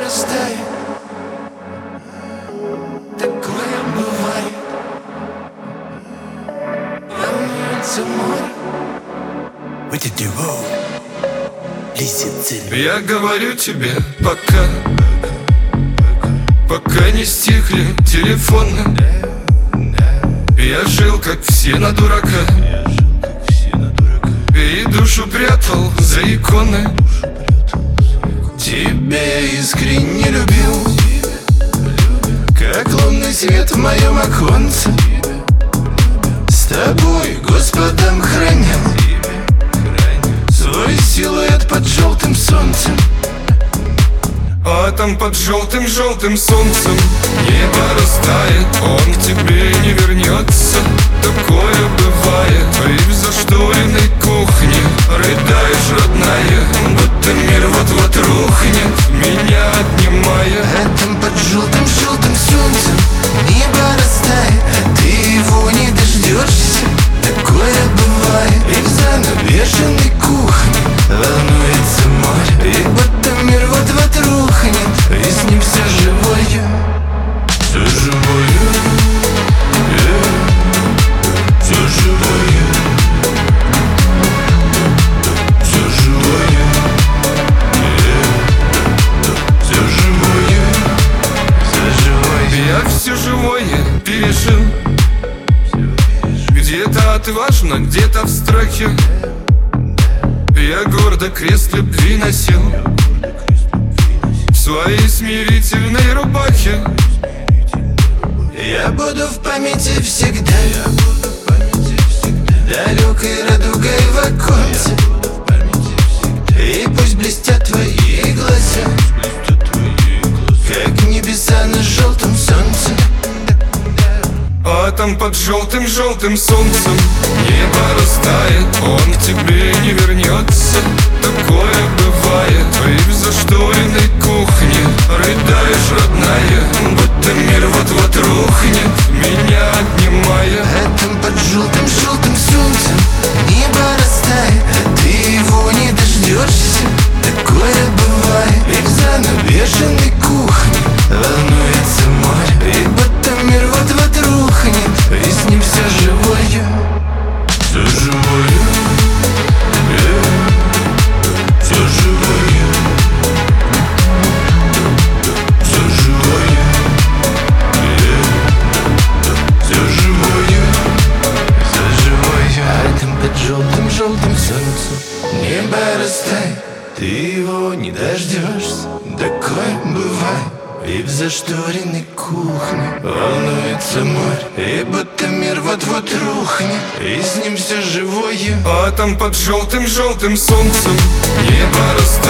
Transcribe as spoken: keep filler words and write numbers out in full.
растает. Такое бывает. Волнуется море. What did you do? Я говорю тебе пока, пока не стихли телефоны. Я жил как все на дурака, и душу прятал за иконы. Тебя я искренне любил, как лунный свет в моем оконце. С тобой Господом хранил свой силуэт под желтым солнцем. А там под желтым-желтым солнцем небо растает, он к тебе не вернется. Такое бывает. И в зашторенной кухне рыдаешь, родная, будто мир вот-вот рухнет, меня отнимая. А там под желтым-желтым солнцем небо растает, а ты его не дождешься. Такое бывает. И в занавешенной кухне волнуется море, и будто мир вот-вот рухнет, и с ним все живое. Все живое, yeah. Все живое, все живое, yeah. Все живое, все живое. Я все живое пережил, где-то отважно, где-то в страхе. Я гордо крест любви носил в своей смирительной рубахе. Я буду в памяти всегда, далекой радугой в оконце. И пусть блестят твои глаза, как небеса на желтом солнце. А там под желтым-желтым солнцем небо растает, он к тебе не вернется. Такое бывает. И в зашторенной кухне рыдаешь, родная, будто мир вот-вот рухнет, меня отнимая. А там под желтым-желтым солнцем небо растает, а ты его не дождешься. Такое бывает. И в занавешенной кухне волнуется море, и будто мир вот-вот рухнет, и с ним все живое. Все живое, yeah. Все живое, все живое, yeah. Все живое, все живое. А там под желтым-желтым солнцем небо растает, ты его не дождешься. Такое бывает. И в зашторенной кухне волнуется море, и будто мир вот-вот рухнет, и с ним все живое. А там под желтым-желтым солнцем небо растает.